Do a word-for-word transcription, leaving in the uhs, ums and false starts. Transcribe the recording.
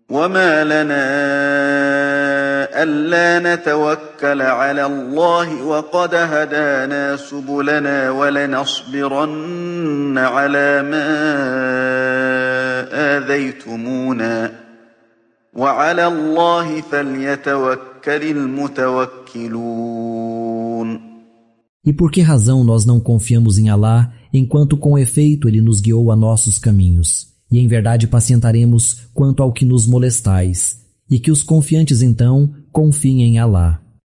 وما لنا ألا نتوكل على الله وقد هدانا سبلنا ولنصبرن على ما آذيتمونا وعلى الله فليتوكل المتوكلون. E por que razão nós não confiamos em Alá, enquanto com efeito Ele nos guiou a nossos caminhos? E em verdade pacientaremos quanto ao que nos molestais, e que os confiantes então confiem em Alá.